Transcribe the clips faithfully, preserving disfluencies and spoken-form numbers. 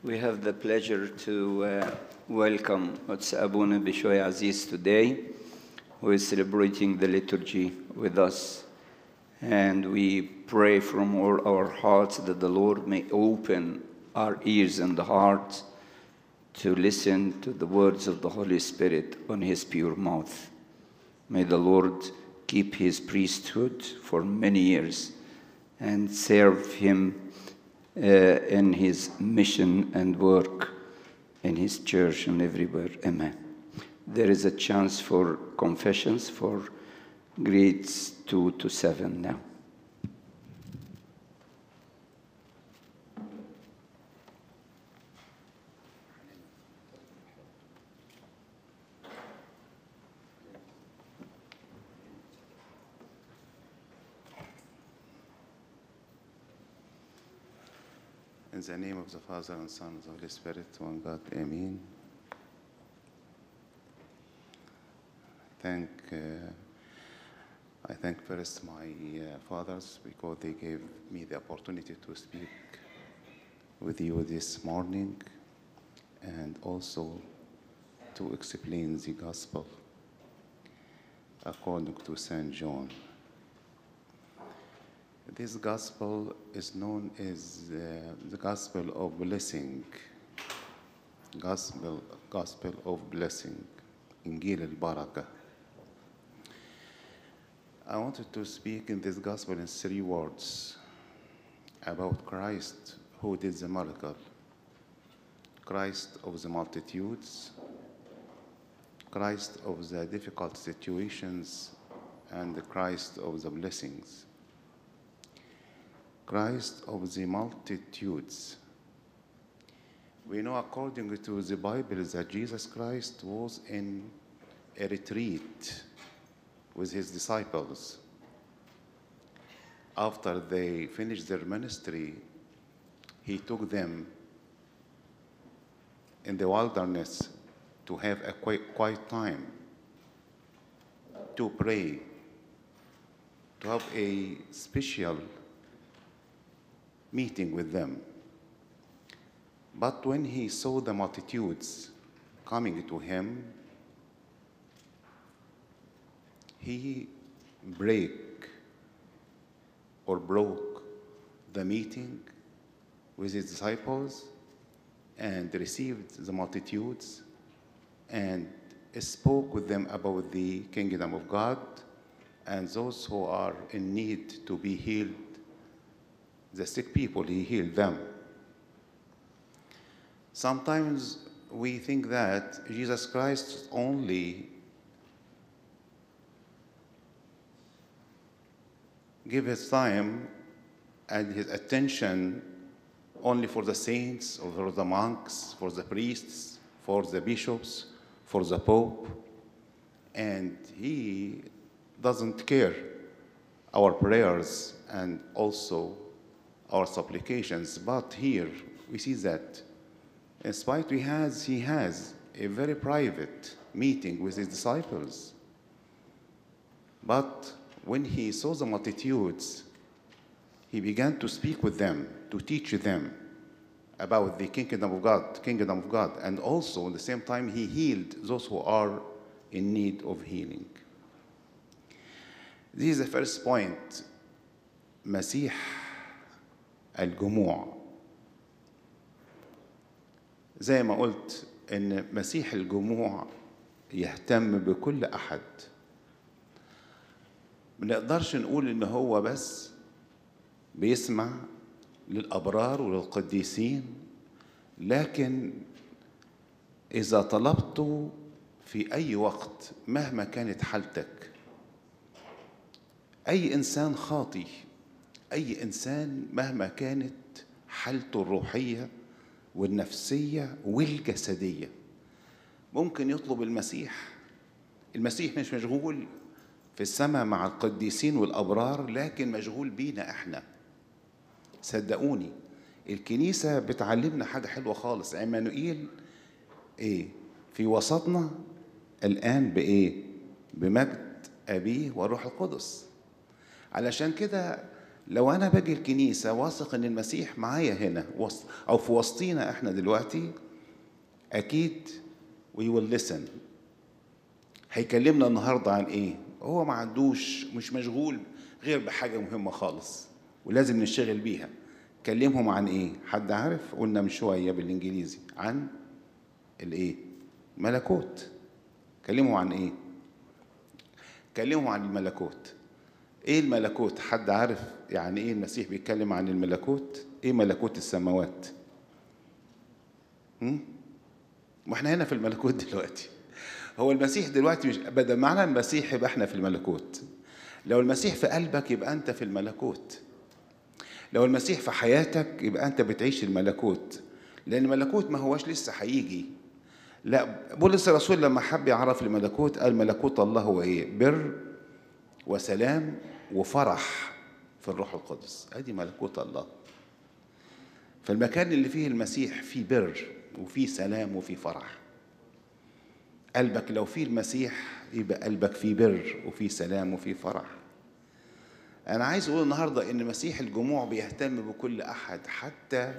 We have the pleasure to uh, welcome Otse Abuna Bishoy Aziz today, who is celebrating the liturgy with us. And we pray from all our hearts that the Lord may open our ears and hearts to listen to the words of the Holy Spirit on his pure mouth. May the Lord keep his priesthood for many years and serve him Uh, in his mission and work in his church and everywhere. Amen. There is a chance for confessions for grades two to seven now. In the name of the Father and Son and the Holy Spirit, one God, Amen. Thank, uh, I thank first my uh, fathers because they gave me the opportunity to speak with you this morning and also to explain the gospel according to Saint John. This gospel is known as uh, the gospel of blessing. Gospel, gospel of blessing. Injil al-Baraka. I wanted to speak in this gospel in three words about Christ who did the miracle. Christ of the multitudes, Christ of the difficult situations, and the Christ of the blessings. Christ of the multitudes. We know according to the Bible that Jesus Christ was in a retreat with his disciples. After they finished their ministry, he took them in the wilderness to have a quiet, quiet time, to pray, to have a special meeting with them. But when he saw the multitudes coming to him, he break or broke the meeting with his disciples and received the multitudes and spoke with them about the kingdom of God and those who are in need to be healed. The sick people, he healed them. Sometimes we think that Jesus Christ only give his time and his attention only for the saints, or for the monks, for the priests, for the bishops, for the Pope, and he doesn't care our prayers and also our supplications. But here we see that in spite he has, he has a very private meeting with his disciples. But when he saw the multitudes, he began to speak with them, to teach them about the kingdom of God, kingdom of God, and also at the same time he healed those who are in need of healing. This is the first point. مسيح الجموع. زي ما قلت ان مسيح الجموع يهتم بكل احد. ما نقدرش نقول ان هو بس بيسمع للابرار وللقديسين، لكن اذا طلبته في اي وقت مهما كانت حالتك، اي انسان خاطي، أي إنسان مهما كانت حالته الروحية والنفسية والجسدية ممكن يطلب المسيح. المسيح مش مشغول في السماء مع القديسين والأبرار، لكن مشغول بينا إحنا. صدقوني الكنيسة بتعلمنا حاجة حلوة خالص. عمانوئيل إيه في وسطنا الآن بإيه؟ بمجد أبيه والروح القدس. علشان كده لو أنا باجي الكنيسة واثق إن المسيح معايا هنا وسط أو في وسطينا إحنا دلوقتي، أكيد we will listen. هيكلمنا النهاردة عن إيه؟ هو ما عندوش، مش مشغول غير بحاجة مهمة خالص ولازم نشتغل بيها. كلمهم عن إيه؟ حد عارف؟ قلنا من شوية بالإنجليزي عن الإيه؟ ملكوت. كلمهم عن إيه؟ كلمهم عن الملكوت. إيه الملكوت؟ حد عارف يعني إيه المسيح بيتكلم عن الملكوت؟ إيه ملكوت السماوات؟ هم؟ وإحنا هنا في الملكوت دلوقتي. هو المسيح دلوقتي مش بدل معنى المسيح يبقى إحنا في الملكوت. لو المسيح في قلبك يبقى أنت في الملكوت. لو المسيح في حياتك يبقى أنت بتعيش الملكوت، لأن الملكوت ما هوش لسه هيجي. لا، بولس الرسول لما حب يعرف الملكوت قال ملكوت الله هو إيه؟ بر وسلام وفرح في الروح القدس. ادي ملكوت الله. فالمكان اللي فيه المسيح فيه بر وفيه سلام وفيه فرح. قلبك لو فيه المسيح يبقى قلبك فيه بر وفيه سلام وفيه فرح. انا عايز اقول النهارده ان مسيح الجموع بيهتم بكل احد، حتى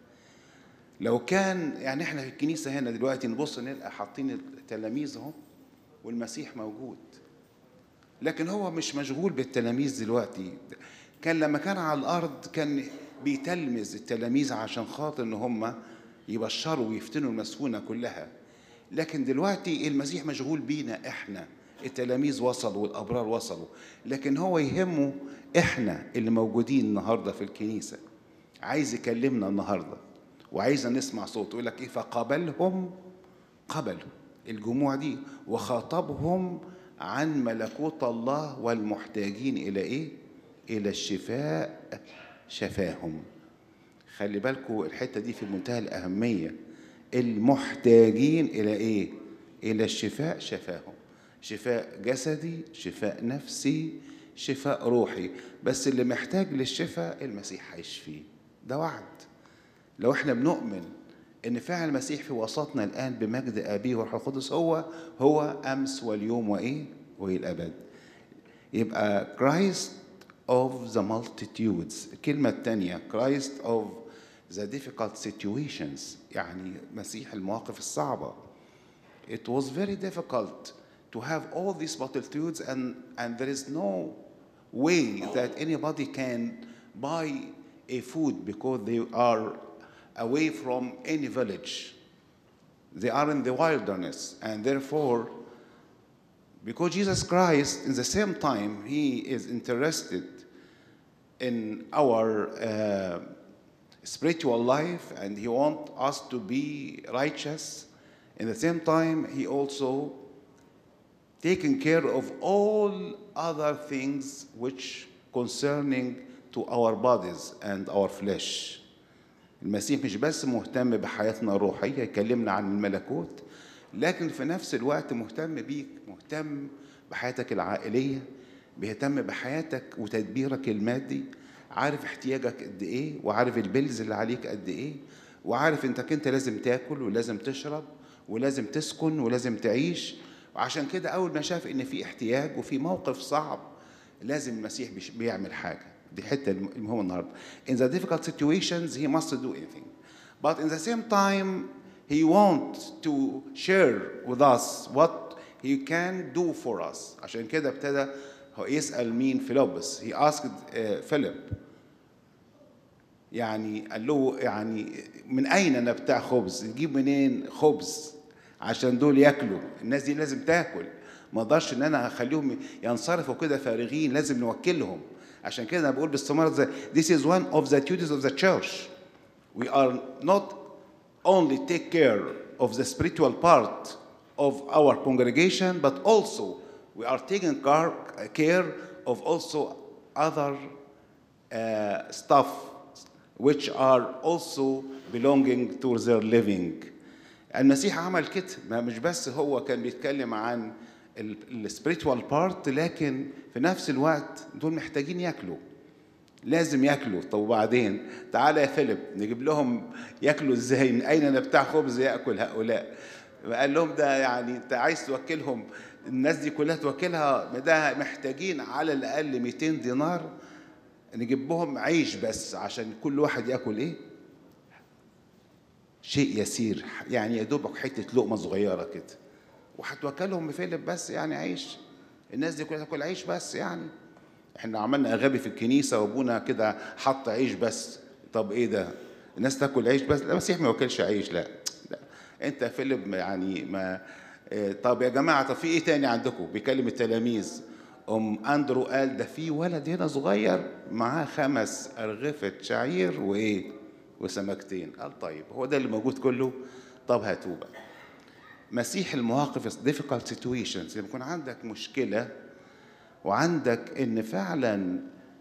لو كان يعني احنا في الكنيسه هنا دلوقتي نبص نلقى حاطين التلاميذ اهو والمسيح موجود، لكن هو مش مشغول بالتلاميذ دلوقتي. كان لما كان على الأرض كان بيتلمذ التلاميذ عشان خاطر إن هم يبشروا ويفتنوا المسكونة كلها. لكن دلوقتي المسيح مشغول بينا إحنا. التلاميذ وصلوا والأبرار وصلوا، لكن هو يهمه إحنا اللي موجودين النهاردة في الكنيسة. عايز يكلمنا النهاردة وعايزنا نسمع صوته. يقول لك إيه؟ فقبلهم، قبلوا الجموع دي وخاطبهم عن ملكوت الله والمحتاجين إلى إيه؟ إلى الشفاء شفاهم. خلي بالكم الحتة دي في منتهى الأهمية. المحتاجين إلى إيه؟ إلى الشفاء شفاهم. شفاء جسدي، شفاء نفسي، شفاء روحي. بس اللي محتاج للشفاء المسيح هيشفيه. ده وعد. لو احنا بنؤمن إن فعل المسيح في وسطنا الآن بمجد أبيه والروح القدس هو هو أمس واليوم وإيه؟ وإلى الأبد. يبقى Christ of the multitudes. الكلمة الثانية Christ of the difficult situations، يعني مسيح المواقف الصعبة. It was very difficult to have all these multitudes and, and there is no way that anybody can buy a food because they are away from any village. They are in the wilderness, and therefore, because Jesus Christ, in the same time, He is interested in our uh, spiritual life, and He wants us to be righteous. In the same time, He also taking care of all other things which concerning to our bodies and our flesh. المسيح مش بس مهتم بحياتنا الروحية يكلمنا عن الملكوت، لكن في نفس الوقت مهتم بيك، مهتم بحياتك العائلية، بيهتم بحياتك وتدبيرك المادي. عارف احتياجك قد ايه، وعارف البيلز اللي عليك قد ايه، وعارف انت انت لازم تاكل ولازم تشرب ولازم تسكن ولازم تعيش. وعشان كده اول ما شاف ان في احتياج وفي موقف صعب لازم المسيح بيعمل حاجة. دي حتة المهمة النهاردة. In the difficult situations he must do anything, but in the same time he wants to share with us what he can do for us. عشان كده ابتدى هو يسأل مين؟ فيلبس. he asked uh, Philip، يعني قال له يعني من أين نبتاع خبز؟ نجيب منين خبز عشان دول ياكلوا؟ الناس دي لازم تاكل. ما اقدرش ان انا اخليهم ينصرفوا كده فارغين، لازم نوكلهم. عشان كده انا بقول باستمرار this is one of the duties of the church. We are not only take care of the spiritual part of our congregation, but also we are taking care of also other uh, stuff which are also belonging to their living. المسيح عمل كده. ما مش بس هو كان بيتكلم عن السبريتوال بارت، لكن في نفس الوقت دول محتاجين ياكلوا، لازم ياكلوا. طب وبعدين تعالى يا فيليب نجيب لهم ياكلوا ازاي؟ من اين نبتاع خبز ياكل هؤلاء؟ قال لهم ده يعني انت عايز توكلهم الناس دي كلها توكلها، ده محتاجين على الاقل مئتين دينار نجيب لهم عيش بس عشان كل واحد ياكل ايه؟ شيء يسير، يعني يا دوبك حته لقمه صغيره كده، وهتوكلهم بفيلب بس يعني عيش. الناس دي كلها تاكل عيش بس يعني. احنا عملنا اغابي في الكنيسه وابونا كده حط عيش بس. طب ايه ده؟ الناس تاكل عيش بس؟ لا، المسيح ما ياكلش عيش. لا لا، انت فيلب يعني ما اه. طب يا جماعه، طب في ايه تاني عندكم؟ بيكلم التلاميذ. ام اندرو قال ده في ولد هنا صغير معاه خمس ارغفه شعير وايه؟ وسمكتين. قال طيب هو ده اللي موجود كله؟ طب هاتوه بقى. مسيح المواقف difficult situations، لما يكون عندك مشكله وعندك ان فعلا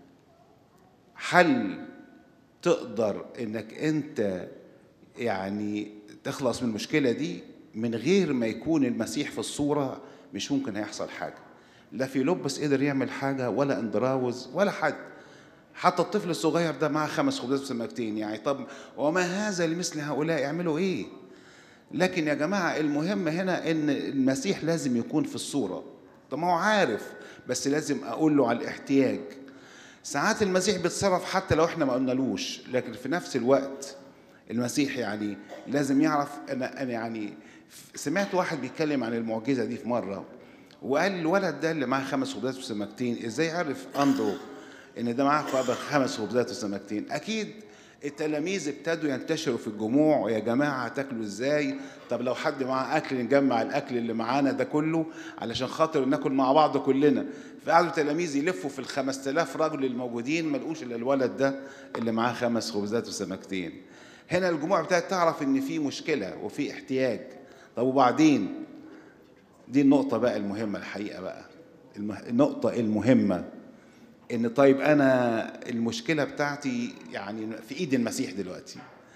حل تقدر انك انت يعني تخلص من المشكله دي من غير ما يكون المسيح في الصوره، مش ممكن هيحصل حاجه. لا فيلبس قدر يعمل حاجه ولا اندراوس ولا حد. حتى الطفل الصغير ده معاه خمس خبزات وسمكتين، يعني طب وما هذا لمثل هؤلاء يعملوا ايه؟ لكن يا جماعه المهم هنا ان المسيح لازم يكون في الصوره. طب ما هو عارف، بس لازم اقول له على الاحتياج. ساعات المسيح بيتصرف حتى لو احنا ما قلنالوش، لكن في نفس الوقت المسيح يعني لازم يعرف. انا انا يعني سمعت واحد بيتكلم عن المعجزه دي في مره، وقال الولد ده اللي معاه خمس خبزات وسمكتين ازاي عرف اندرو ان ده معاه خمس خبزات وسمكتين؟ اكيد التلاميذ ابتدوا ينتشروا في الجموع، يا جماعه هتاكلوا ازاي؟ طب لو حد معاه اكل نجمع الاكل اللي معانا ده كله علشان خاطر ناكل مع بعض كلنا. فقعدوا التلاميذ يلفوا في الخمس تلاف رجل الموجودين، ما لقوش الا الولد ده اللي معاه خمس خبزات وسمكتين. هنا الجموع ابتدت تعرف ان في مشكله وفي احتياج. طب وبعدين؟ دي النقطه بقى المهمه الحقيقه بقى، النقطه المهمه ان طيب انا المشكله بتاعتي يعني في ايد المسيح دلوقتي.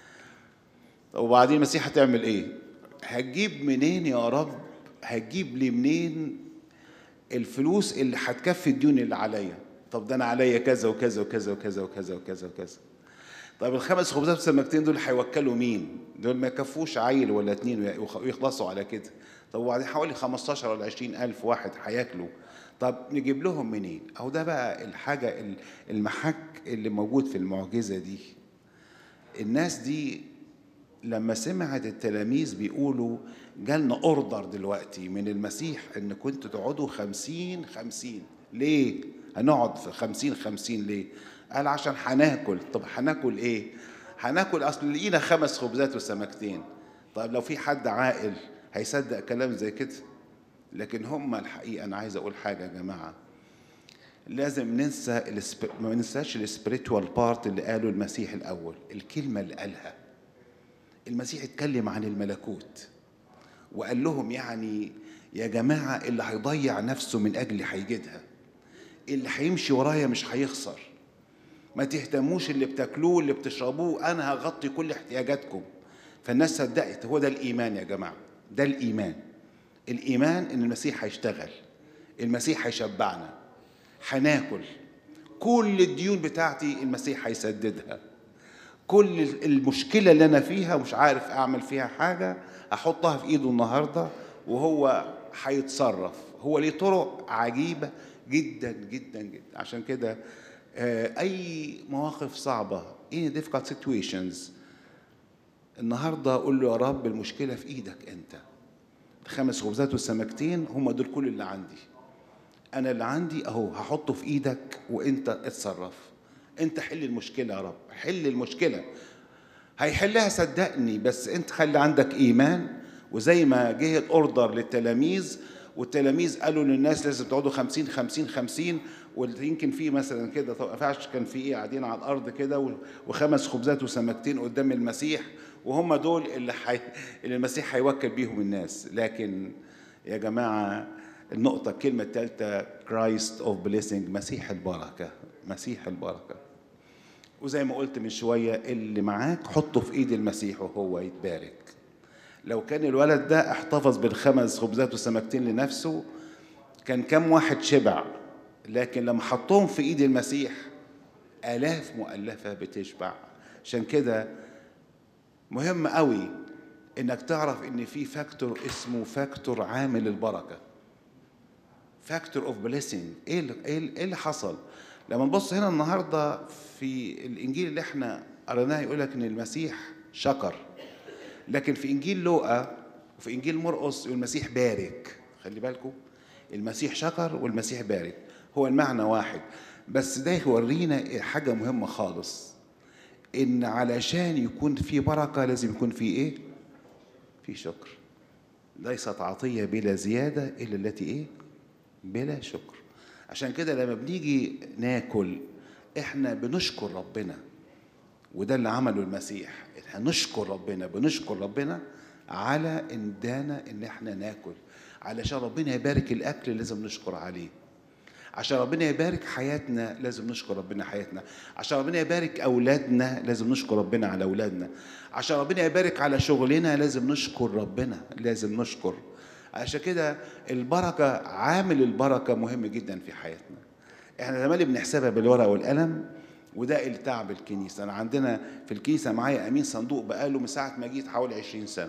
وبعدين المسيح هتعمل ايه؟ هتجيب منين يا رب؟ هتجيب لي منين الفلوس اللي هتكفي الديون اللي عليا؟ طب ده انا عليا كذا وكذا وكذا وكذا وكذا وكذا وكذا. طب الخمس خبزات والسمكتين دول هيوكلوا مين؟ دول ما يكفوش عيل ولا اتنين ويخلصوا على كده. طب وبعدين حوالي خمستاشر ولا عشرين ألف واحد هياكلوا. طب نجيب لهم منين؟ أهو ده بقى الحاجة المحك اللي موجود في المعجزة دي. الناس دي لما سمعت التلاميذ بيقولوا جالنا أوردر دلوقتي من المسيح إن كنتوا تقعدوا خمسين خمسين. ليه؟ هنقعد في خمسين خمسين ليه؟ قال عشان هناكل. طب هناكل إيه؟ هناكل أصل لقينا خمس خبزات وسمكتين. طيب لو في حد عاقل هيصدق كلام زي كده؟ لكن هم الحقيقة أنا عايز أقول حاجة يا جماعة، لازم ننسى السب... ما ننساش السبريتوال بارت اللي قاله المسيح الأول. الكلمة اللي قالها المسيح اتكلم عن الملكوت وقال لهم يعني يا جماعة اللي هيضيع نفسه من أجل هيجدها، اللي هيمشي ورايا مش هيخسر. ما تهتموش اللي بتاكلوه اللي بتشربوه، أنا هغطي كل احتياجاتكم. فالناس صدقت. هو ده الإيمان يا جماعة، ده الإيمان. الإيمان إن المسيح هيشتغل، المسيح هيشبعنا، هناكل، كل الديون بتاعتي المسيح هيسددها، كل المشكلة اللي أنا فيها مش عارف أعمل فيها حاجة أحطها في إيده النهاردة وهو هيتصرف. هو ليه طرق عجيبة جدا جدا جدا. عشان كده أي مواقف صعبة in difficult situations النهاردة أقول له يا رب المشكلة في إيدك أنت. خمس خبزات والسمكتين هم دول كل اللي عندي. أنا اللي عندي أهو هحطه في إيدك وأنت اتصرف. أنت حل المشكلة يا رب، حل المشكلة. هيحلها صدقني، بس أنت خلي عندك إيمان. وزي ما جه الأوردر للتلاميذ والتلاميذ قالوا للناس لازم تقعدوا خمسين خمسين خمسين، ويمكن في مثلا كده طب ما ينفعش كان في إيه قاعدين على الأرض كده وخمس خبزات وسمكتين قدام المسيح وهم دول اللي, حي... اللي المسيح هيوكل بيهم الناس. لكن يا جماعة النقطة الكلمة الثالثة Christ of blessing، مسيح البركة، مسيح البركة. وزي ما قلت من شوية اللي معاك حطه في ايد المسيح وهو يتبارك. لو كان الولد ده احتفظ بالخمس خبزات وسمكتين لنفسه كان كم واحد شبع، لكن لما حطهم في ايد المسيح آلاف مؤلفة بتشبع. عشان كده مهم قوي انك تعرف ان في فاكتور اسمه فاكتور عامل البركة، فاكتور اوف بليسنج. ايه اللي حصل؟ لما نبص هنا النهارده في الانجيل اللي احنا قريناه يقول لك ان المسيح شكر، لكن في انجيل لوقا وفي انجيل مرقس المسيح بارك. خلي بالكم، المسيح شكر والمسيح بارك، هو المعنى واحد، بس ده يورينا حاجه مهمه خالص، ان علشان يكون في بركه لازم يكون في ايه؟ في شكر. ليست عطيه بلا زياده الا التي ايه؟ بلا شكر. عشان كده لما بنيجي ناكل احنا بنشكر ربنا، وده اللي عمله المسيح، احنا نشكر ربنا، بنشكر ربنا على ان دانا ان احنا ناكل. علشان ربنا يبارك الاكل لازم نشكر عليه، عشان ربنا يبارك حياتنا لازم نشكر ربنا حياتنا، عشان ربنا يبارك اولادنا لازم نشكر ربنا على اولادنا، عشان ربنا يبارك على شغلنا لازم نشكر ربنا، لازم نشكر. عشان كده البركه، عامل البركه مهم جدا في حياتنا. احنا زمان بنحسبها بالورقه والقلم، وده اللي تعب الكنيسه. انا عندنا في الكنيسه معايا امين صندوق بقاله من ساعه ما جيت حوالي عشرين سنه،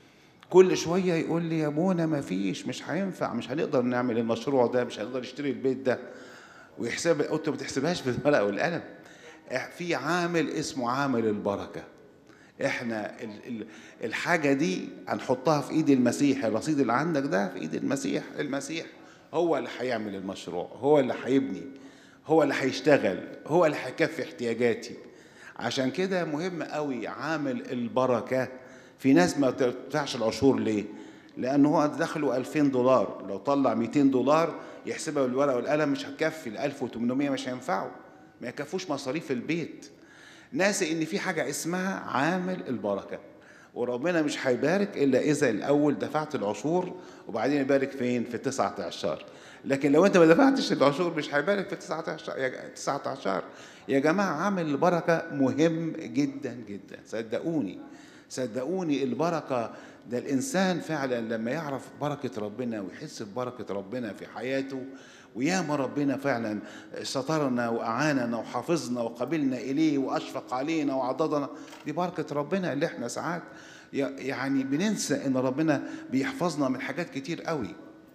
كل شويه يقول لي يا ابونا ما فيش، مش هينفع، مش هنقدر نعمل المشروع ده، مش هنقدر نشتري البيت ده. ويحسب، قلت ما بتحسبهاش بالورقه والقلم، في عامل اسمه عامل البركه. احنا الحاجه دي هنحطها في ايد المسيح، الرصيد اللي عندك ده في ايد المسيح، المسيح هو اللي هيعمل المشروع، هو اللي هيبني، هو اللي هيشتغل، هو اللي هيكفي احتياجاتي. عشان كده مهم قوي عامل البركه. في ناس ما تدفعش العشور ليه؟ لأنه هو دخله ألفين دولار، لو طلع مئتين دولار يحسبها بالورقة والقلم مش هتكفي، ال ألف وثمانمائة مش هينفعوا، ما يكفوش مصاريف البيت. ناسي إن في حاجة اسمها عامل البركة، وربنا مش هيبارك إلا إذا الأول دفعت العشور، وبعدين يبارك فين؟ في التسعة عشر. لكن لو أنت ما دفعتش العشور مش هيبارك في التسعة عشر. تسعة عشر يا جماعة، عامل البركة مهم جدا جدا، صدقوني صدقوني. البركة ده الإنسان فعلا لما يعرف بركة ربنا ويحس ببركة ربنا في حياته، وياما ربنا فعلا سترنا وأعاننا وحافظنا وقبلنا إليه وأشفق علينا وعضدنا، دي بركة ربنا اللي احنا ساعات يعني بننسى إن ربنا بيحفظنا من حاجات كتير قوي.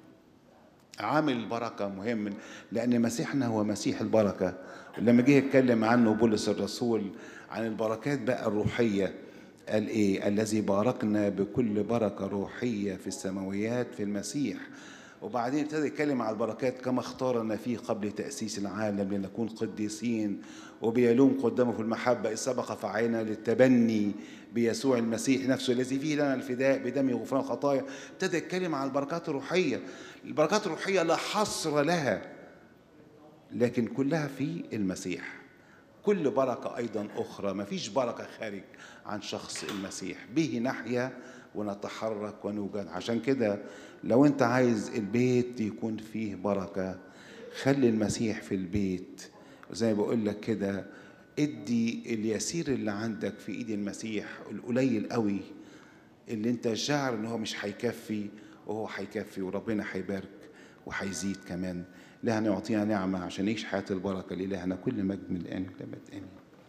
عامل البركة مهم، لأن مسيحنا هو مسيح البركة. لما جه يتكلم عنه بولس الرسول عن البركات بقى الروحية، قال ايه؟ الذي باركنا بكل بركة روحية في السماويات في المسيح. وبعدين ابتدى يتكلم على البركات، كما اختارنا فيه قبل تأسيس العالم لنكون قديسين وبيلوم قدامه في المحبة، إذ سبق فعينا للتبني بيسوع المسيح نفسه الذي فيه لنا الفداء بدم غفران الخطايا. ابتدى يتكلم على البركات الروحية. البركات الروحية لا حصر لها، لكن كلها في المسيح. كل بركة أيضا أخرى، ما فيش بركة خارج عن شخص المسيح، به نحيا ونتحرك ونوجد. عشان كده لو أنت عايز البيت يكون فيه بركة، خلي المسيح في البيت. زي ما بقول لك كده، ادي اليسير اللي عندك في ايد المسيح، القليل قوي اللي انت شاعر ان هو مش هيكفي، وهو هيكفي، وربنا هيبارك وهيزيد كمان. لهنا يعطينا نعمة عشان نعيش حياة البركة. لإلهنا كل مجد من الآن إلى الأبد، آمين.